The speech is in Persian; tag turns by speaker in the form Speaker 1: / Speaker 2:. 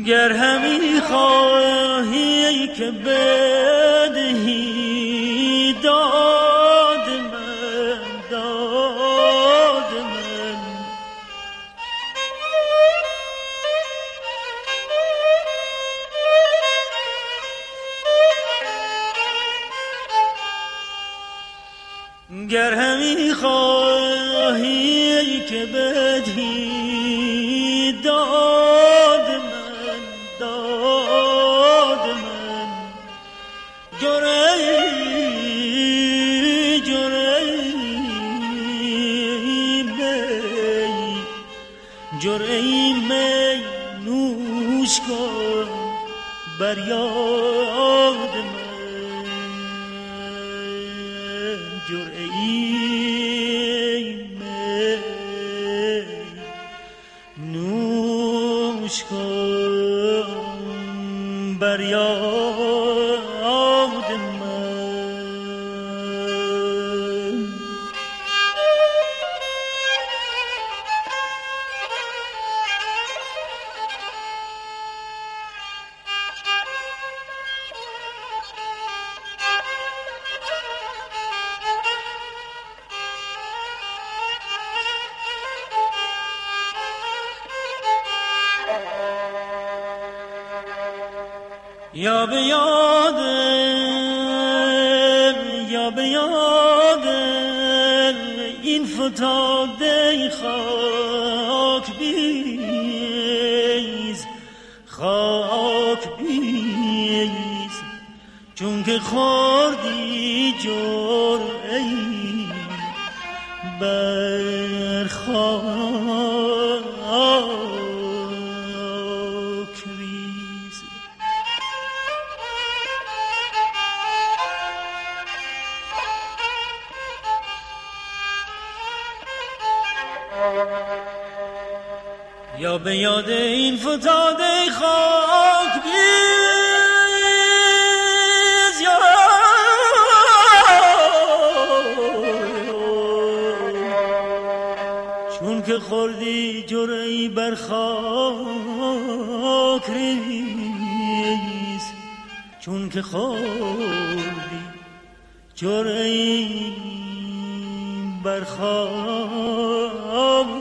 Speaker 1: گر همی خواهی که بدهی داد من، داد من، گر همی خواهی که بدهی داد من، داد من، جرعی می نوش کن بر یاد من، جرعی می نوش کن بر یاد من. یا به یادم این فتاده خاک بیز، خاک بیز، چون که خوردی جرعه‌ای بر خاک ریز. یا به یاد این فتاده خاک بیز، یا چون که خوردی جرعی بر خاک ریز، چون که خوردی جرعی بر خاک